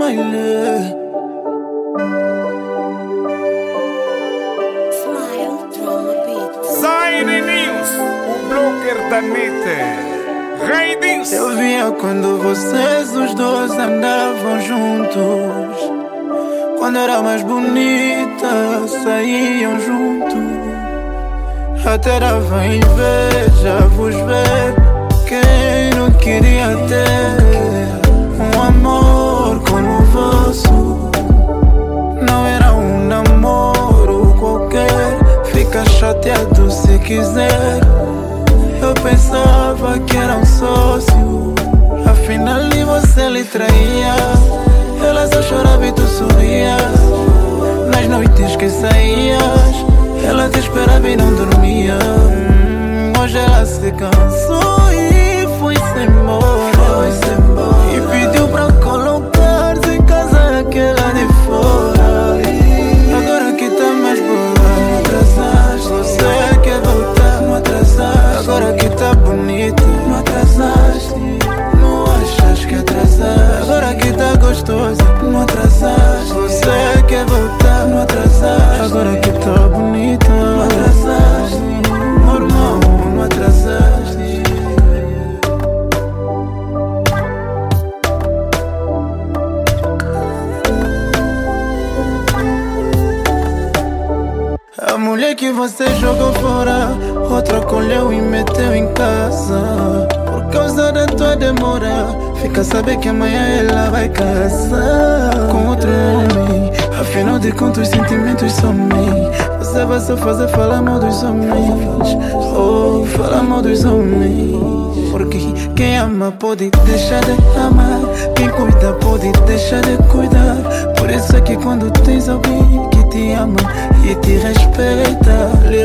baile. Zaire News, o blogueiro da net. Rei Deus. Eu via quando vocês os dois andavam juntos. Quando era mais bonita, saíam juntos. Até dava inveja vos ver. Quem não queria ter um amor como o vosso? Não era um namoro qualquer. Fica chateado se quiser. Eu pensava que era um sócio. Afinal nem você lhe traía. Ela só chorava e tu sorrias. Nas noites que saías, ela te esperava e não dormia. Hoje ela se cansou e foi-se embora. E pediu pra colocar-se em casa aquela de fora. Agora que tá mais boa, não atrasaste. Você quer voltar, não atrasaste. Agora que tá bonita, não atrasaste. Não achas que atrasaste. Agora que tá gostosa, não atrasaste. Você quer voltar, não atrasaste. Agora que tá bonita, não atrasaste. Normal, não atrasaste. A mulher que você jogou fora, outra colheu e meteu em casa. Por causa da tua demora, fica a saber que amanhã ela vai casar com outro homem. Afinal de contas os sentimentos somem. Você vai só fazer falar mal dos homens. Oh, falar mal dos homens. Porque quem ama pode deixar de amar. Quem cuida pode deixar de cuidar. Por isso é que quando tens alguém que te ama e te respeita, lhe